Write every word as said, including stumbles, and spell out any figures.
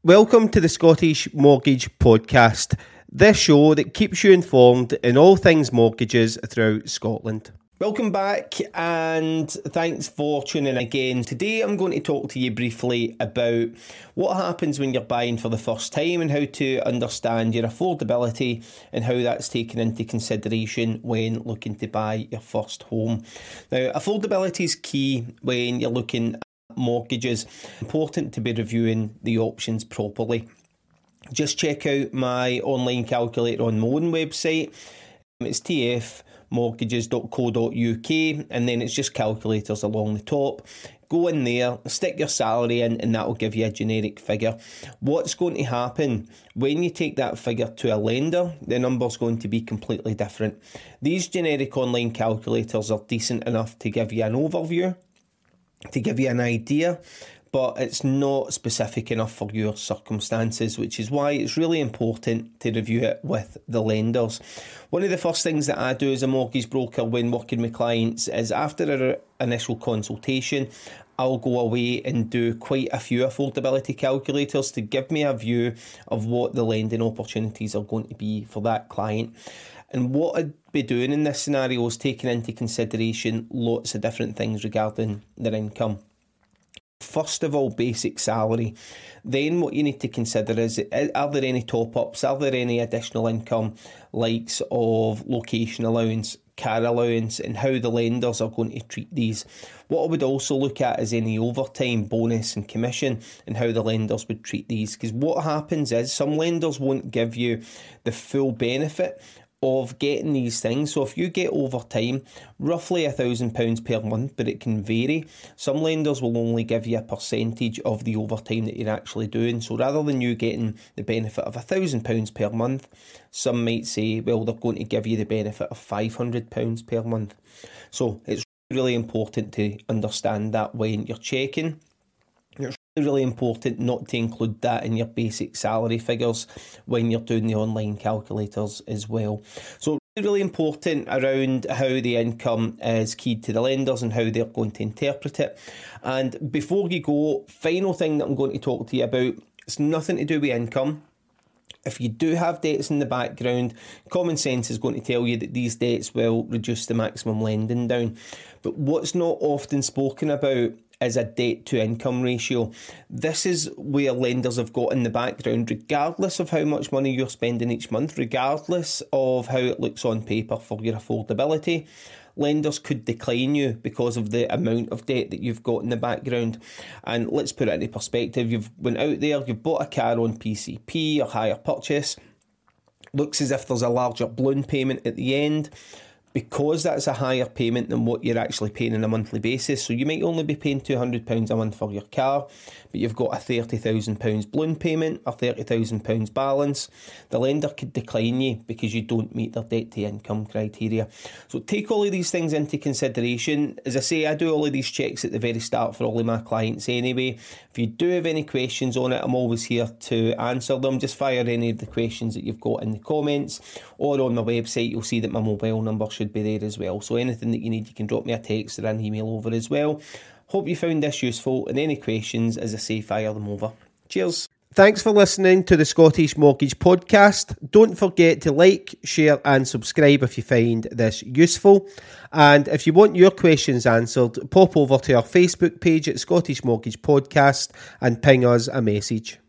Welcome to the Scottish Mortgage Podcast, this show that keeps you informed in all things mortgages throughout Scotland. Welcome back and thanks for tuning in again. Today I'm going to talk to you briefly about what happens when you're buying for the first time and how to understand your affordability and how that's taken into consideration when looking to buy your first home. Now, affordability is key when you're looking at mortgages. Important to be reviewing the options properly. Just check out my online calculator on my own website. It's t f mortgages dot co dot u k and then it's just calculators along the top. Go in there, stick your salary in, and that will give you a generic figure. What's going to happen when you take that figure to a lender, the number's going to be completely different. These generic online calculators are decent enough to give you an overview, to give you an idea, but it's not specific enough for your circumstances, which is why it's really important to review it with the lenders. One of the first things that I do as a mortgage broker when working with clients is after our initial consultation, I'll go away and do quite a few affordability calculators to give me a view of what the lending opportunities are going to be for that client. And what I'd be doing in this scenario is taking into consideration lots of different things regarding their income. First of all, basic salary. Then what you need to consider is, are there any top-ups? Are there any additional income, likes of location allowance, car allowance, and how the lenders are going to treat these? What I would also look at is any overtime, bonus and commission, and how the lenders would treat these. Because what happens is some lenders won't give you the full benefit of getting these things. So if you get overtime, roughly a thousand pounds per month, but it can vary. Some lenders will only give you a percentage of the overtime that you're actually doing. So rather than you getting the benefit of a thousand pounds per month, some might say, well, they're going to give you the benefit of five hundred pounds per month. So it's really important to understand that when you're checking. It's really important not to include that in your basic salary figures when you're doing the online calculators as well. So it's really important around how the income is keyed to the lenders and how they're going to interpret it. And before you go, final thing that I'm going to talk to you about, it's nothing to do with income. If you do have debts in the background, common sense is going to tell you that these debts will reduce the maximum lending down. But what's not often spoken about is a debt to income ratio. This is where lenders have got in the background, regardless of how much money you're spending each month, regardless of how it looks on paper for your affordability. Lenders could decline you because of the amount of debt that you've got in the background. And let's put it into perspective. You've went out there, you've bought a car on P C P or hire purchase. Looks as if there's a larger balloon payment at the end, because that's a higher payment than what you're actually paying on a monthly basis. So you might only be paying two hundred pounds a month for your car, but you've got a thirty thousand pounds balloon payment or thirty thousand pounds balance. The lender could decline you because you don't meet their debt to income criteria. So take all of these things into consideration. As I say, I do all of these checks at the very start for all of my clients anyway. If you do have any questions on it, I'm always here to answer them. Just fire any of the questions that you've got in the comments, or on my website you'll see that my mobile number should be there as well. So anything that you need, you can drop me a text or an email over as well. Hope you found this useful, and any questions, as I say, fire them over. Cheers. Thanks for listening to the Scottish Mortgage Podcast. Don't forget to like, share and subscribe if you find this useful. And if you want your questions answered, pop over to our Facebook page at Scottish Mortgage Podcast and ping us a message.